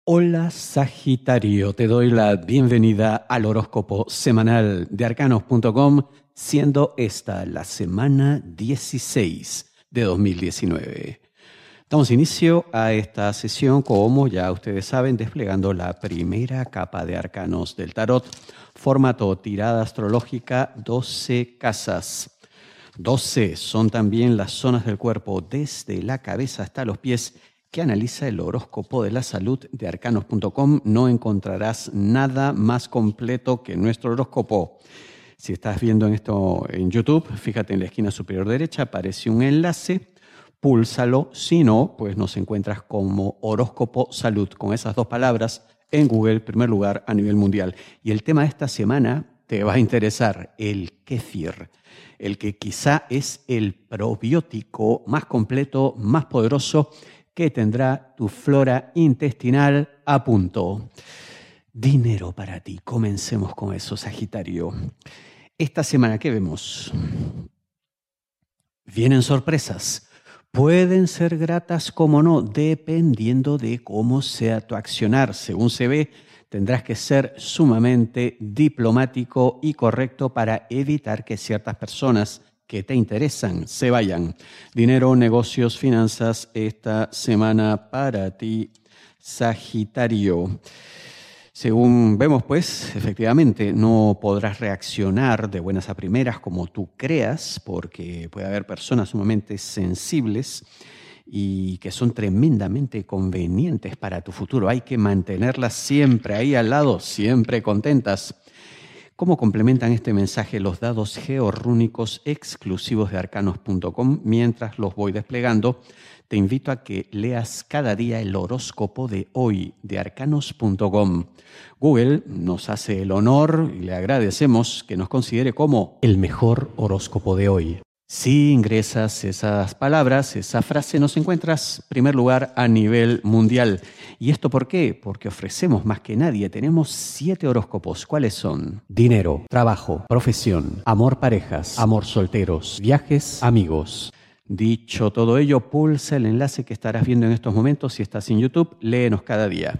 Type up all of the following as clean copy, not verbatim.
Hola Sagitario, te doy la bienvenida al horóscopo semanal de arcanos.com, siendo esta la semana 16 de 2019. Damos inicio a esta sesión, como ya ustedes saben, desplegando la primera capa de arcanos del tarot, formato tirada astrológica 12 casas. 12 son también las zonas del cuerpo desde la cabeza hasta los pies que analiza el horóscopo de la salud de arcanos.com. No encontrarás nada más completo que nuestro horóscopo. Si estás viendo esto en YouTube, fíjate en la esquina superior derecha, aparece un enlace, púlsalo. Si no, pues nos encuentras como horóscopo salud, con esas dos palabras en Google, primer lugar a nivel mundial. Y el tema de esta semana te va a interesar, el kéfir, el que quizá es el probiótico más completo, más poderoso, que tendrá tu flora intestinal a punto. Dinero para ti. Comencemos con eso, Sagitario. Esta semana, ¿qué vemos? Vienen sorpresas. Pueden ser gratas como no, dependiendo de cómo sea tu accionar. Según se ve, tendrás que ser sumamente diplomático y correcto para evitar que ciertas personas que te interesan se vayan. Dinero, negocios, finanzas, esta semana para ti, Sagitario. Según vemos, pues, efectivamente, no podrás reaccionar de buenas a primeras como tú creas, porque puede haber personas sumamente sensibles y que son tremendamente convenientes para tu futuro. Hay que mantenerlas siempre ahí al lado, siempre contentas. ¿Cómo complementan este mensaje los dados georrúnicos exclusivos de arcanos.com? Mientras los voy desplegando, te invito a que leas cada día el horóscopo de hoy de arcanos.com. Google nos hace el honor y le agradecemos que nos considere como el mejor horóscopo de hoy. Si ingresas esas palabras, esa frase, nos encuentras primer lugar a nivel mundial. ¿Y esto por qué? Porque ofrecemos más que nadie. Tenemos 7 horóscopos. ¿Cuáles son? Dinero, trabajo, profesión, amor parejas, amor solteros, viajes, amigos. Dicho todo ello, pulsa el enlace que estarás viendo en estos momentos. Si estás en YouTube, léenos cada día.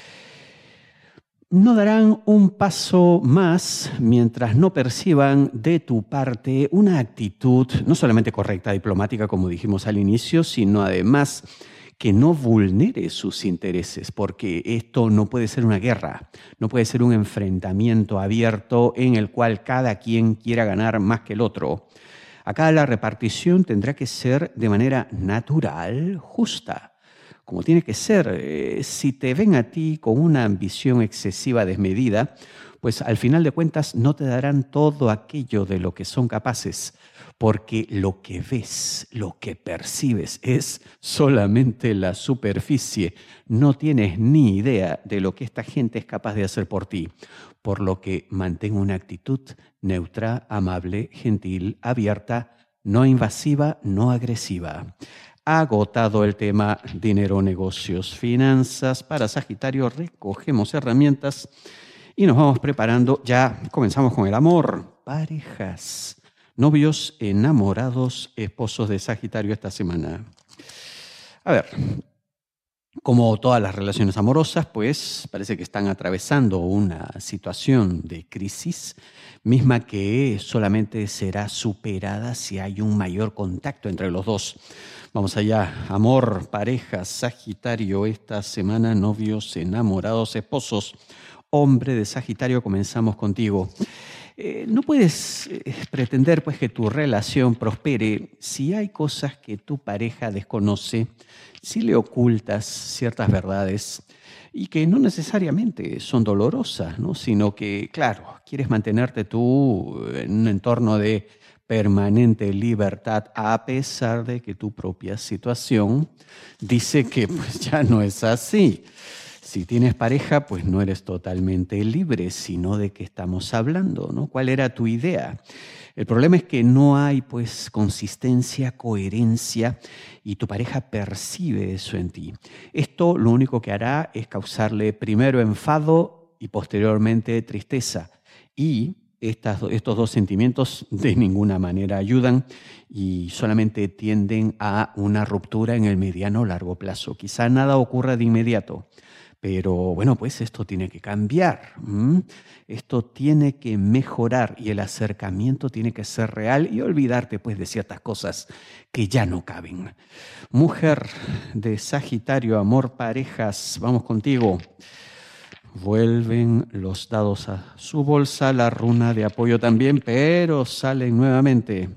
No darán un paso más mientras no perciban de tu parte una actitud no solamente correcta, diplomática, como dijimos al inicio, sino además que no vulnere sus intereses, porque esto no puede ser una guerra, no puede ser un enfrentamiento abierto en el cual cada quien quiera ganar más que el otro. Acá la repartición tendrá que ser de manera natural, justa, como tiene que ser. Si te ven a ti con una ambición excesiva desmedida, pues al final de cuentas no te darán todo aquello de lo que son capaces, porque lo que ves, lo que percibes es solamente la superficie. No tienes ni idea de lo que esta gente es capaz de hacer por ti, por lo que mantén una actitud neutra, amable, gentil, abierta, no invasiva, no agresiva. Agotado el tema dinero, negocios, finanzas, para Sagitario recogemos herramientas y nos vamos preparando. Ya comenzamos con el amor. Parejas, novios, enamorados, esposos de Sagitario esta semana. A ver, como todas las relaciones amorosas, pues parece que están atravesando una situación de crisis, misma que solamente será superada si hay un mayor contacto entre los dos. Vamos allá, amor, pareja, Sagitario, esta semana, novios, enamorados, esposos. Hombre de Sagitario, comenzamos contigo. No puedes pretender pues que tu relación prospere si hay cosas que tu pareja desconoce, si le ocultas ciertas verdades y que no necesariamente son dolorosas, ¿no? Sino que, claro, quieres mantenerte tú en un entorno de permanente libertad, a pesar de que tu propia situación dice que pues ya no es así. Si tienes pareja, pues no eres totalmente libre, sino de qué estamos hablando, ¿no? ¿Cuál era tu idea? El problema es que no hay pues consistencia, coherencia y tu pareja percibe eso en ti. Esto lo único que hará es causarle primero enfado y posteriormente tristeza. Y estos dos sentimientos de ninguna manera ayudan y solamente tienden a una ruptura en el mediano o largo plazo. Quizá nada ocurra de inmediato, Pero bueno, pues esto tiene que cambiar. Esto tiene que mejorar y el acercamiento tiene que ser real y olvidarte pues de ciertas cosas que ya no caben. Mujer de Sagitario, amor, parejas, vamos contigo. Vuelven los dados a su bolsa, la runa de apoyo también, pero salen nuevamente.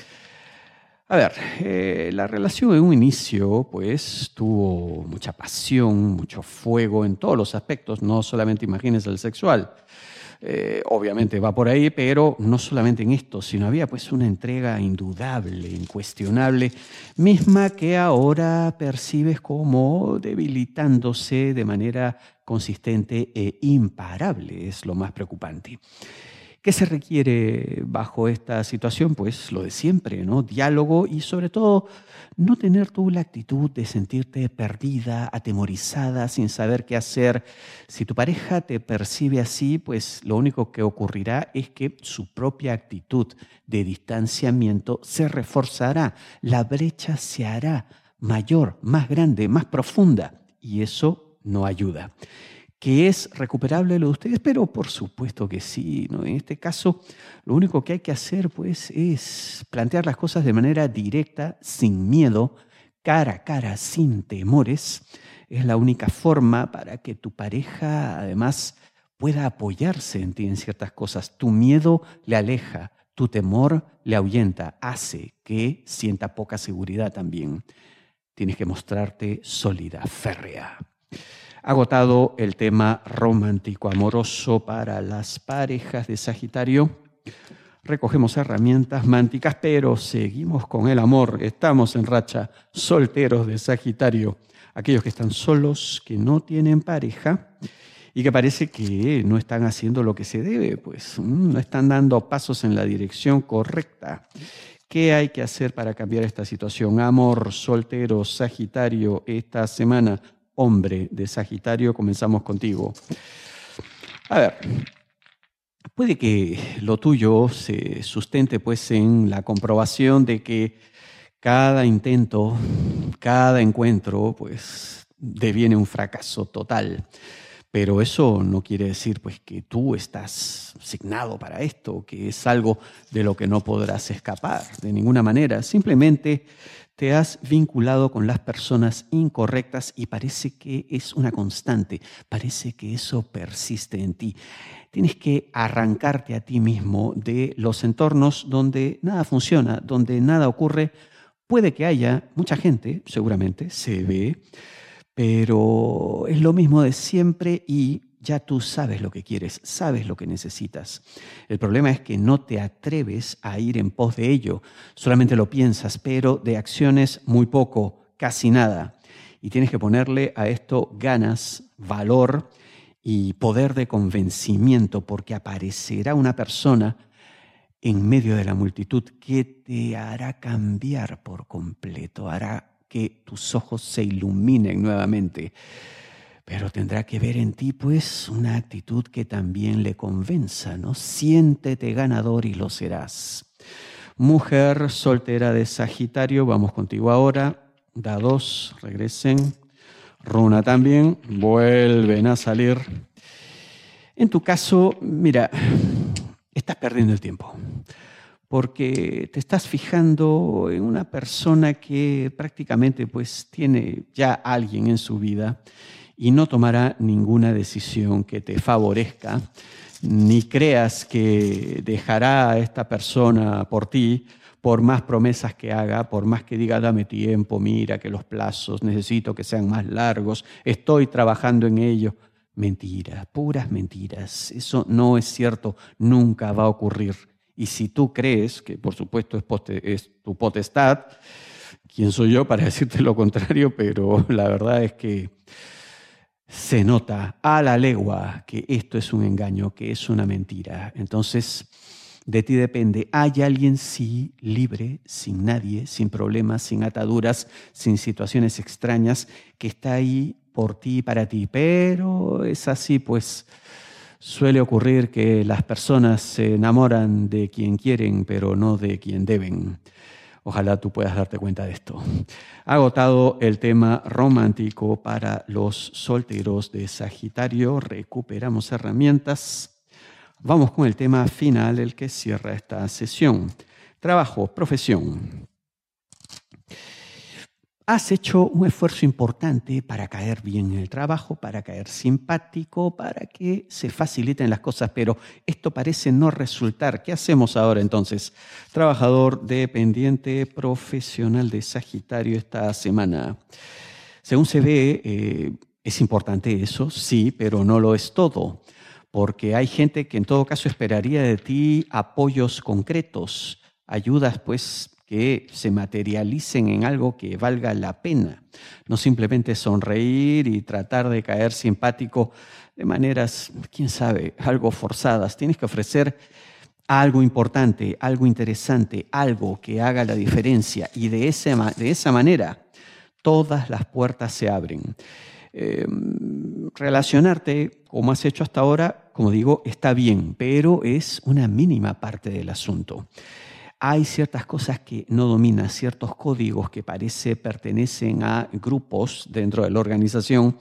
A ver, la relación en un inicio pues tuvo mucha pasión, mucho fuego en todos los aspectos, no solamente imagines el sexual. Obviamente va por ahí, pero no solamente en esto, sino había pues una entrega indudable, incuestionable, misma que ahora percibes como debilitándose de manera consistente e imparable, es lo más preocupante. ¿Qué se requiere bajo esta situación? Pues lo de siempre, ¿no? Diálogo y sobre todo no tener tú la actitud de sentirte perdida, atemorizada, sin saber qué hacer. Si tu pareja te percibe así, pues lo único que ocurrirá es que su propia actitud de distanciamiento se reforzará, la brecha se hará mayor, más grande, más profunda y eso no ayuda. ¿Que es recuperable lo de ustedes? Pero por supuesto que sí, ¿no? En este caso, lo único que hay que hacer pues, es plantear las cosas de manera directa, sin miedo, cara a cara, sin temores. Es la única forma para que tu pareja, además, pueda apoyarse en ti en ciertas cosas. Tu miedo le aleja, tu temor le ahuyenta, hace que sienta poca seguridad también. Tienes que mostrarte sólida, férrea. Agotado el tema romántico amoroso para las parejas de Sagitario. Recogemos herramientas mánticas, pero seguimos con el amor. Estamos en racha, solteros de Sagitario. Aquellos que están solos, que no tienen pareja y que parece que no están haciendo lo que se debe, pues no están dando pasos en la dirección correcta. ¿Qué hay que hacer para cambiar esta situación? Amor, soltero, Sagitario, esta semana. Hombre de Sagitario, comenzamos contigo. A ver, puede que lo tuyo se sustente pues en la comprobación de que cada intento, cada encuentro pues deviene un fracaso total. Pero eso no quiere decir pues que tú estás asignado para esto, que es algo de lo que no podrás escapar de ninguna manera. Simplemente te has vinculado con las personas incorrectas y parece que es una constante, parece que eso persiste en ti. Tienes que arrancarte a ti mismo de los entornos donde nada funciona, donde nada ocurre. Puede que haya mucha gente, seguramente, se ve, pero es lo mismo de siempre y ya tú sabes lo que quieres, sabes lo que necesitas. El problema es que no te atreves a ir en pos de ello. Solamente lo piensas, pero de acciones muy poco, casi nada. Y tienes que ponerle a esto ganas, valor y poder de convencimiento, porque aparecerá una persona en medio de la multitud que te hará cambiar por completo, hará que tus ojos se iluminen nuevamente. Pero tendrá que ver en ti, pues, una actitud que también le convenza, ¿no? Siéntete ganador y lo serás. Mujer soltera de Sagitario, vamos contigo ahora. Dados, regresen. Runa también, vuelven a salir. En tu caso, mira, estás perdiendo el tiempo. Porque te estás fijando en una persona que prácticamente pues tiene ya alguien en su vida y no tomará ninguna decisión que te favorezca, ni creas que dejará a esta persona por ti, por más promesas que haga, por más que diga dame tiempo, mira que los plazos necesito que sean más largos, estoy trabajando en ello. Mentiras, puras mentiras. Eso no es cierto, nunca va a ocurrir. Y si tú crees, que por supuesto es tu potestad, ¿quién soy yo para decirte lo contrario? Pero la verdad es que se nota a la legua que esto es un engaño, que es una mentira. Entonces, de ti depende. ¿Hay alguien, sí, libre, sin nadie, sin problemas, sin ataduras, sin situaciones extrañas, que está ahí por ti y para ti? Pero es así, pues suele ocurrir que las personas se enamoran de quien quieren, pero no de quien deben. Ojalá tú puedas darte cuenta de esto. Agotado el tema romántico para los solteros de Sagitario, recuperamos herramientas. Vamos con el tema final, el que cierra esta sesión. Trabajo, profesión. Has hecho un esfuerzo importante para caer bien en el trabajo, para caer simpático, para que se faciliten las cosas, pero esto parece no resultar. ¿Qué hacemos ahora entonces? Trabajador dependiente profesional de Sagitario esta semana. Según se ve, es importante eso, sí, pero no lo es todo, porque hay gente que en todo caso esperaría de ti apoyos concretos, ayudas pues que se materialicen en algo que valga la pena, no simplemente sonreír y tratar de caer simpático de maneras, quién sabe, algo forzadas. Tienes que ofrecer algo importante, algo interesante, algo que haga la diferencia y de esa manera todas las puertas se abren. Relacionarte, como has hecho hasta ahora, como digo, está bien, pero es una mínima parte del asunto. Hay ciertas cosas que no dominas, ciertos códigos que parece pertenecen a grupos dentro de la organización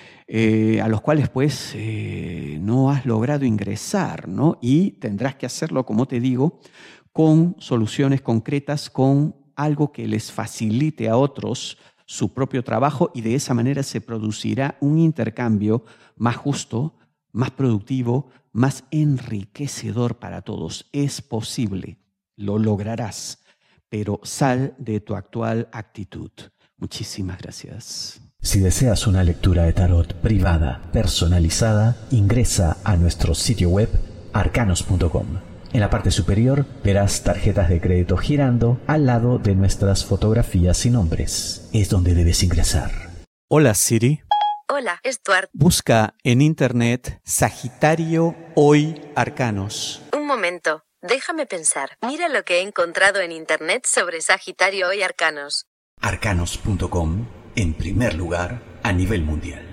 a los cuales pues no has logrado ingresar, ¿no? Y tendrás que hacerlo, como te digo, con soluciones concretas, con algo que les facilite a otros su propio trabajo y de esa manera se producirá un intercambio más justo, más productivo, más enriquecedor para todos. Es posible. Lo lograrás, pero sal de tu actual actitud. Muchísimas gracias. Si deseas una lectura de tarot privada, personalizada, ingresa a nuestro sitio web arcanos.com. En la parte superior verás tarjetas de crédito girando al lado de nuestras fotografías y nombres. Es donde debes ingresar. Hola Siri. Hola, Stuart. Busca en internet Sagitario Hoy Arcanos. Un momento. Déjame pensar. Mira lo que he encontrado en internet sobre Sagitario Hoy Arcanos. Arcanos.com, en primer lugar a nivel mundial.